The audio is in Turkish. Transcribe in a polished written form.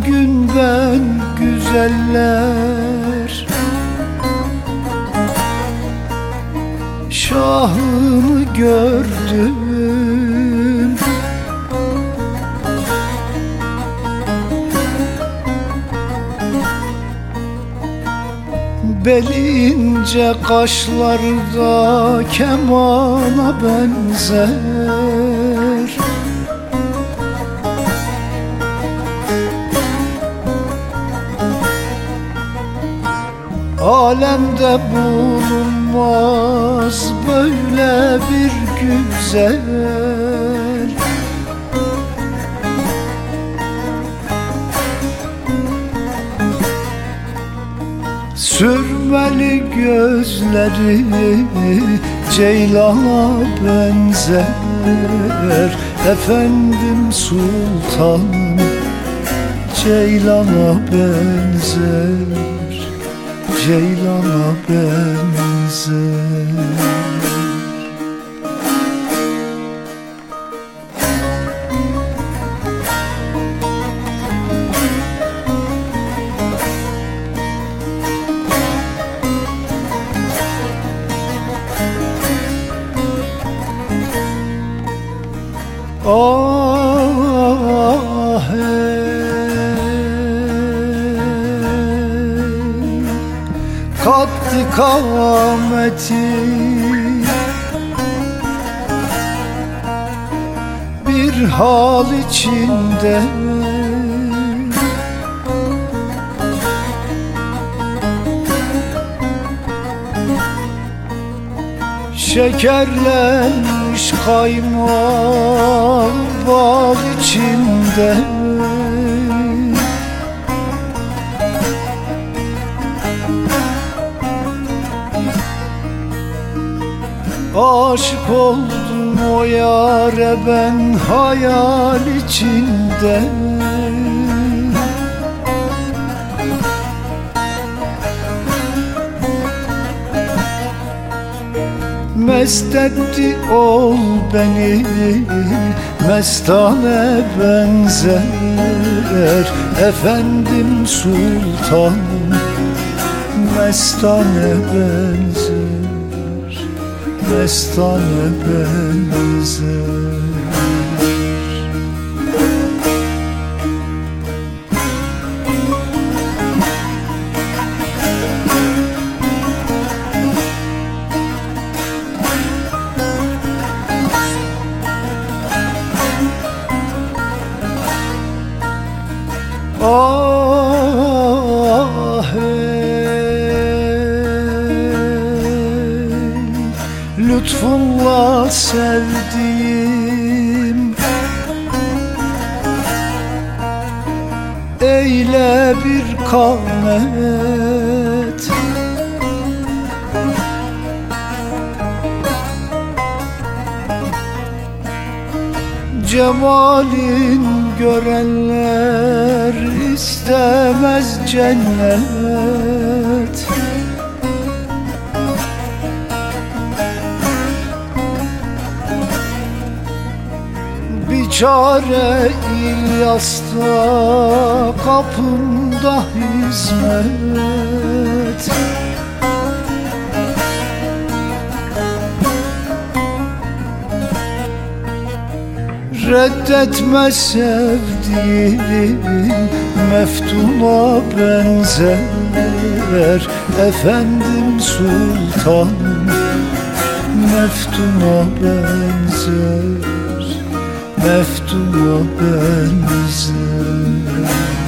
gün ben güzeller şahını gördüm. Belince kaşlarda kemana benzer. Alemde bulunmaz böyle bir güzel. Sürmeli gözleri ceylana benzer. Efendim sultanım ceylana benzer, ceylana benzer. Ah hey, kaddi kâmeti bir hal içinde. Şekerlenmiş kaymak bal içinde. Aşık oldum o yâre ben hayal içinde. Mest etti ol beni, mestane benzer. Efendim sultan mestane benzer, mestane benzer. Ah hey, lütfunla sevdiğim eyle bir kâmet. Cemalin görenler istemez cennet. Bir çare İlyas'ta kapında hizmet. Reddetme sevdiğim meftuna benzer. Efendim sultan meftuna benzer, meftuna benzer.